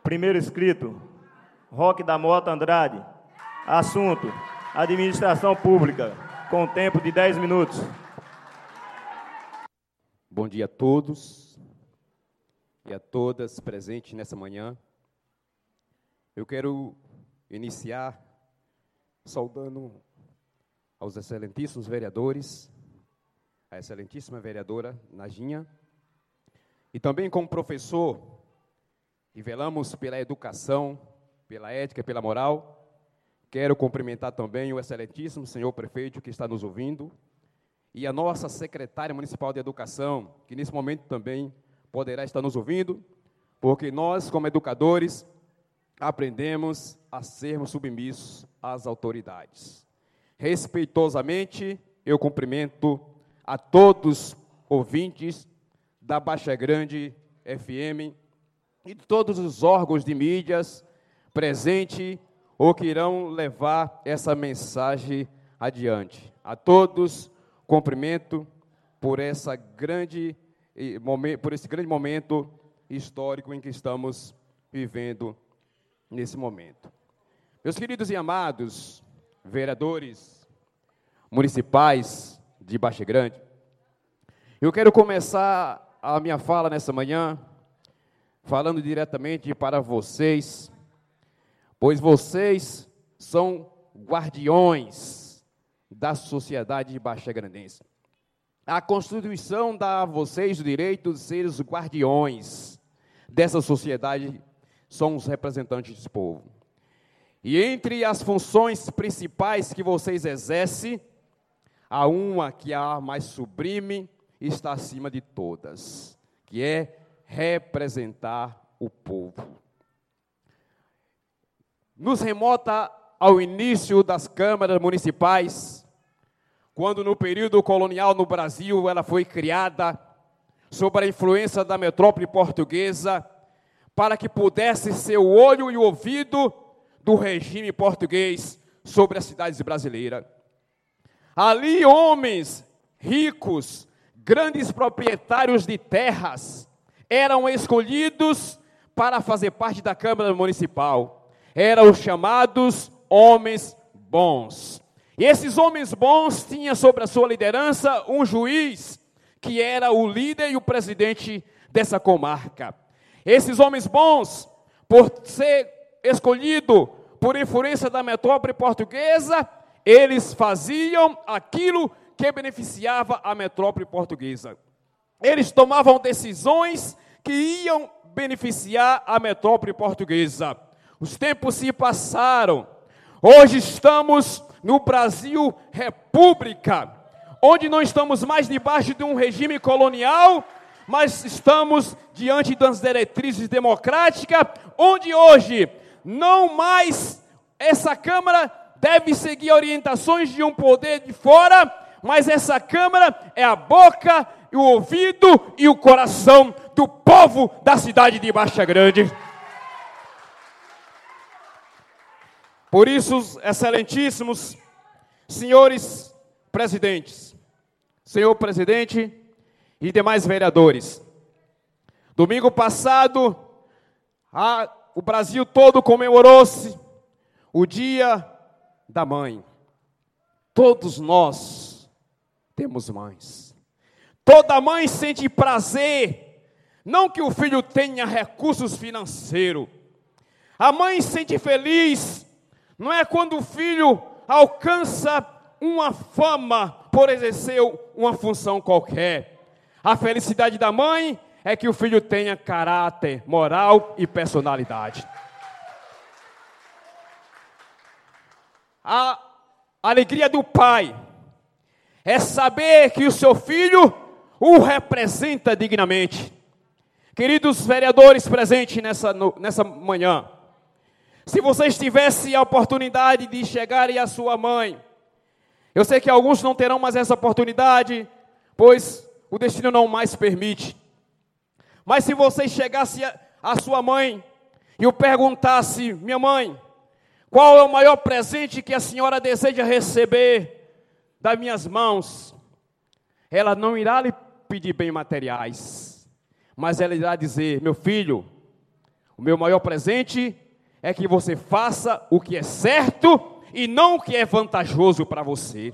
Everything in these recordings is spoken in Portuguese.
Primeiro escrito, Roque da Mota Andrade. Assunto, administração pública, com tempo de 10 minutos. Bom dia a todos e a todas presentes nessa manhã. Eu quero iniciar saudando aos excelentíssimos vereadores, a excelentíssima vereadora Najinha, e também como professor, que velamos pela educação, pela ética e pela moral. Quero cumprimentar também o excelentíssimo senhor prefeito que está nos ouvindo, e a nossa secretária municipal de educação, que nesse momento também poderá estar nos ouvindo, porque nós, como educadores, aprendemos a sermos submissos às autoridades. Respeitosamente, eu cumprimento a todos ouvintes da Baixa Grande FM e de todos os órgãos de mídias presentes ou que irão levar essa mensagem adiante. A todos, cumprimento por esse grande momento histórico em que estamos vivendo nesse momento. Meus queridos e amados vereadores municipais de Baixa Grande, eu quero começar a minha fala nessa manhã falando diretamente para vocês, pois vocês são guardiões da sociedade de Baixa Grandense. A Constituição dá a vocês o direito de serem os guardiões dessa sociedade, são os representantes do povo. E entre as funções principais que vocês exercem, há uma que é a mais sublime e está acima de todas, que é representar o povo. Nos remota ao início das câmaras municipais, quando no período colonial no Brasil ela foi criada sob a influência da metrópole portuguesa, para que pudesse ser o olho e o ouvido do regime português sobre as cidades brasileiras. Ali, homens ricos, grandes proprietários de terras, eram escolhidos para fazer parte da Câmara Municipal. Eram os chamados homens bons. E esses homens bons tinham sobre a sua liderança um juiz, que era o líder e o presidente dessa comarca. Esses homens bons, por ser escolhido por influência da metrópole portuguesa, eles faziam aquilo que beneficiava a metrópole portuguesa. Eles tomavam decisões que iam beneficiar a metrópole portuguesa. Os tempos se passaram. Hoje estamos no Brasil República, onde não estamos mais debaixo de um regime colonial, mas estamos diante das diretrizes democráticas, onde hoje não mais essa Câmara deve seguir orientações de um poder de fora, mas essa Câmara é a boca, o ouvido e o coração do povo da cidade de Baixa Grande. Por isso, excelentíssimos senhores presidentes, senhor presidente e demais vereadores, domingo passado, o Brasil todo comemorou-se o Dia da Mãe. Todos nós temos mães. Toda mãe sente prazer, não que o filho tenha recursos financeiros. A mãe sente feliz, não é quando o filho alcança uma fama por exercer uma função qualquer. A felicidade da mãe é que o filho tenha caráter, moral e personalidade. A alegria do pai é saber que o seu filho o representa dignamente. Queridos vereadores presentes nessa manhã, se vocês tivessem a oportunidade de chegarem à sua mãe, eu sei que alguns não terão mais essa oportunidade, pois o destino não mais permite. Mas se vocês chegassem à sua mãe e o perguntasse: minha mãe, qual é o maior presente que a senhora deseja receber das minhas mãos? Ela não irá lhe pedir bens materiais, mas ela irá dizer: meu filho, O meu maior presente é que você faça o que é certo e não o que é vantajoso para você.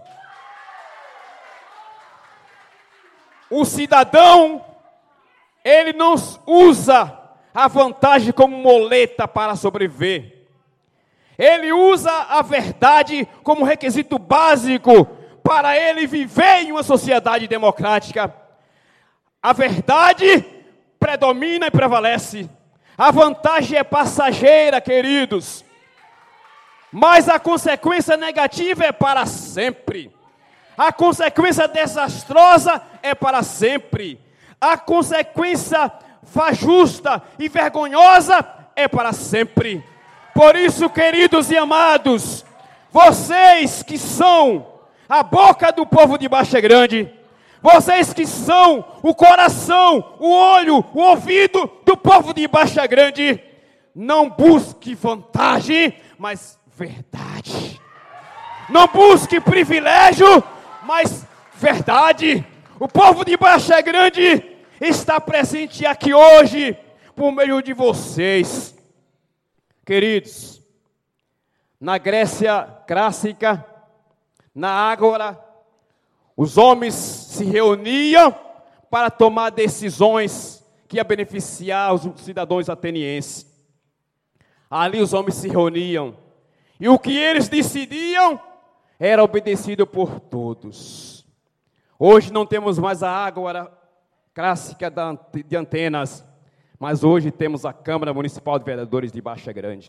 O cidadão, ele não usa a vantagem como muleta para sobreviver. Ele usa a verdade como requisito básico para ele viver em uma sociedade democrática. A verdade predomina e prevalece. A vantagem é passageira, queridos. Mas a consequência negativa é para sempre. A consequência desastrosa é para sempre. A consequência fajusta e vergonhosa é para sempre. Por isso, queridos e amados, vocês que são a boca do povo de Baixa Grande, vocês que são o coração, o olho, o ouvido do povo de Baixa Grande, não busque vantagem, mas verdade. Não busque privilégio, mas verdade. O povo de Baixa Grande está presente aqui hoje por meio de vocês. Queridos, na Grécia clássica, na Ágora, os homens se reuniam para tomar decisões que ia beneficiar os cidadãos atenienses. Ali os homens se reuniam, e o que eles decidiam era obedecido por todos. Hoje não temos mais a Ágora clássica de Atenas, mas hoje temos a Câmara Municipal de Vereadores de Baixa Grande.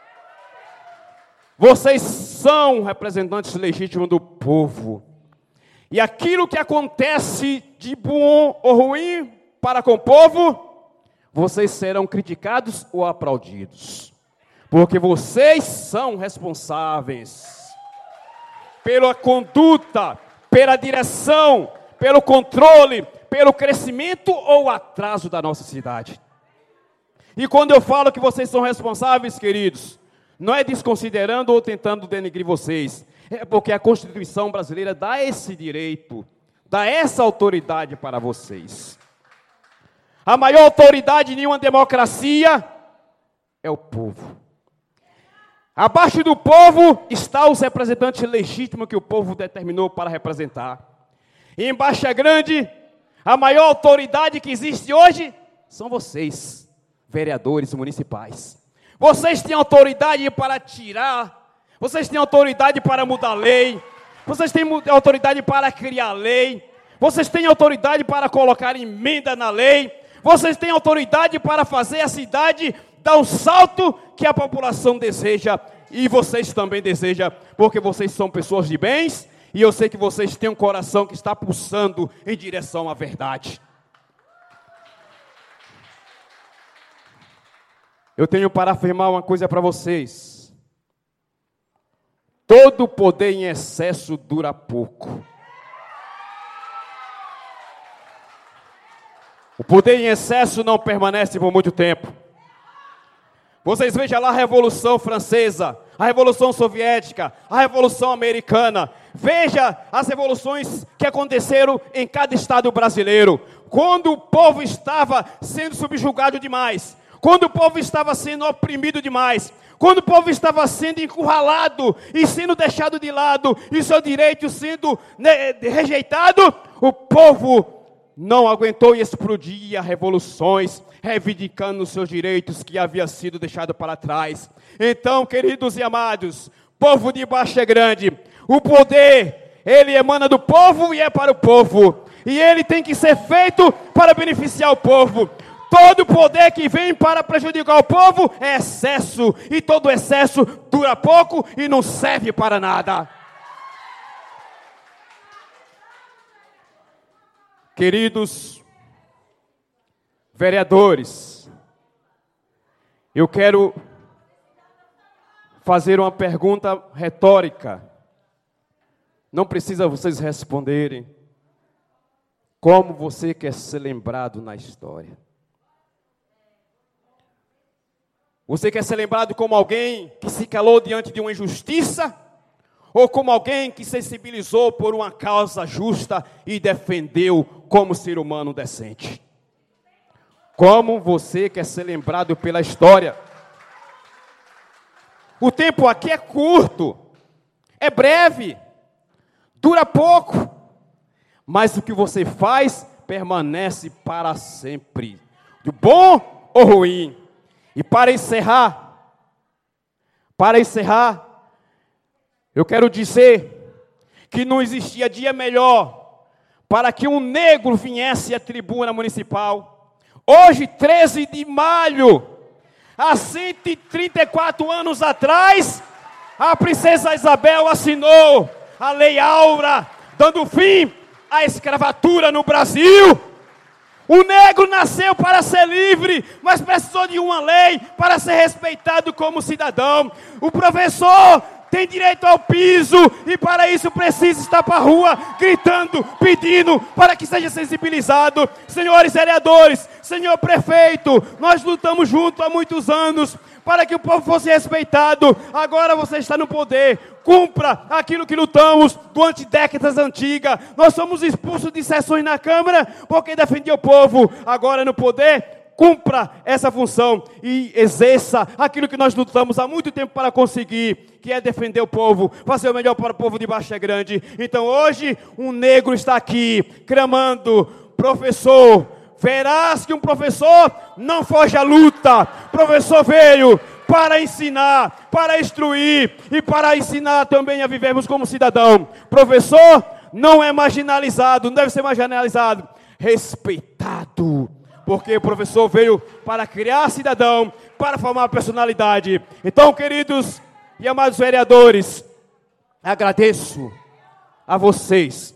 Vocês são representantes legítimos do povo. E aquilo que acontece de bom ou ruim para com o povo, vocês serão criticados ou aplaudidos. Porque vocês são responsáveis pela conduta, pela direção, pelo controle, pelo crescimento ou atraso da nossa cidade. E quando eu falo que vocês são responsáveis, queridos, não é desconsiderando ou tentando denegrir vocês. É porque a Constituição brasileira dá esse direito, dá essa autoridade para vocês. A maior autoridade em uma democracia é o povo. Abaixo do povo está os representantes legítimos que o povo determinou para representar. E em Baixa Grande, a maior autoridade que existe hoje são vocês, vereadores municipais. Vocês têm autoridade para tirar, vocês têm autoridade para mudar a lei, vocês têm autoridade para criar lei, vocês têm autoridade para colocar emenda na lei, vocês têm autoridade para fazer a cidade dar um salto que a população deseja, e vocês também desejam, porque vocês são pessoas de bens, e eu sei que vocês têm um coração que está pulsando em direção à verdade. Eu tenho para afirmar uma coisa para vocês. Todo poder em excesso dura pouco. O poder em excesso não permanece por muito tempo. Vocês vejam lá a Revolução Francesa, a Revolução Soviética, a Revolução Americana. Veja as revoluções que aconteceram em cada estado brasileiro. Quando o povo estava sendo subjugado demais, quando o povo estava sendo oprimido demais, quando o povo estava sendo encurralado e sendo deixado de lado, e seu direito sendo rejeitado, o povo não aguentou e explodia revoluções, reivindicando os seus direitos que haviam sido deixados para trás. Então, queridos e amados, povo de Baixa Grande, o poder, ele emana do povo e é para o povo. E ele tem que ser feito para beneficiar o povo. Todo poder que vem para prejudicar o povo é excesso. E todo excesso dura pouco e não serve para nada. Queridos vereadores, eu quero fazer uma pergunta retórica. Não precisa vocês responderem. Como você quer ser lembrado na história? Você quer ser lembrado como alguém que se calou diante de uma injustiça? Ou como alguém que sensibilizou por uma causa justa e defendeu como ser humano decente? Como você quer ser lembrado pela história? O tempo aqui é curto, é breve, dura pouco, mas o que você faz permanece para sempre, de bom ou ruim. E para encerrar, eu quero dizer que não existia dia melhor para que um negro viesse à tribuna municipal. Hoje, 13 de maio, há 134 anos atrás, a princesa Isabel assinou a Lei Áurea, dando fim à escravatura no Brasil. O negro nasceu para ser livre, mas precisou de uma lei para ser respeitado como cidadão. O professor tem direito ao piso e para isso precisa estar para a rua gritando, pedindo para que seja sensibilizado. Senhores vereadores, senhor prefeito, nós lutamos juntos há muitos anos para que o povo fosse respeitado. Agora você está no poder, cumpra aquilo que lutamos durante décadas antigas. Nós somos expulsos de sessões na Câmara porque defendia o povo. Agora no poder, cumpra essa função e exerça aquilo que nós lutamos há muito tempo para conseguir, que é defender o povo, fazer o melhor para o povo de Baixa Grande. Então hoje um negro está aqui clamando: professor, verás que um professor não foge à luta. Professor veio para ensinar, para instruir e para ensinar também a vivermos como cidadão. Professor não é marginalizado, não deve ser marginalizado, respeitado. Porque o professor veio para criar cidadão, para formar personalidade. Então, queridos e amados vereadores, agradeço a vocês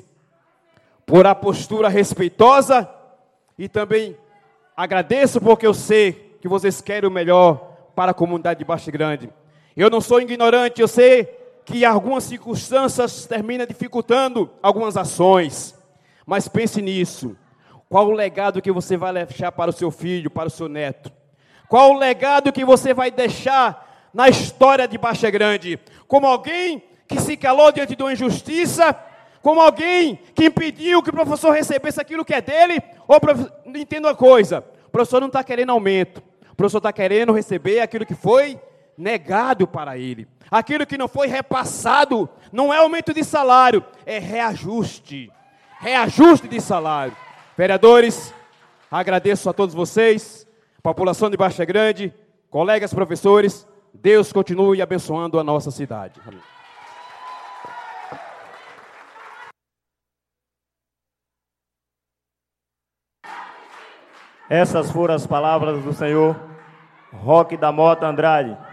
por a postura respeitosa e também agradeço porque eu sei que vocês querem o melhor para a comunidade de Baixa Grande. Eu não sou ignorante, eu sei que algumas circunstâncias terminam dificultando algumas ações, mas pense nisso. Qual o legado que você vai deixar para o seu filho, para o seu neto? Qual o legado que você vai deixar na história de Baixa Grande? Como alguém que se calou diante de uma injustiça? Como alguém que impediu que o professor recebesse aquilo que é dele? Ou, entenda uma coisa, o professor não está querendo aumento. O professor está querendo receber aquilo que foi negado para ele. Aquilo que não foi repassado. Não é aumento de salário, é reajuste. Reajuste de salário. Vereadores, agradeço a todos vocês, população de Baixa Grande, colegas professores, Deus continue abençoando a nossa cidade. Amém. Essas foram as palavras do senhor Roque da Mota Andrade.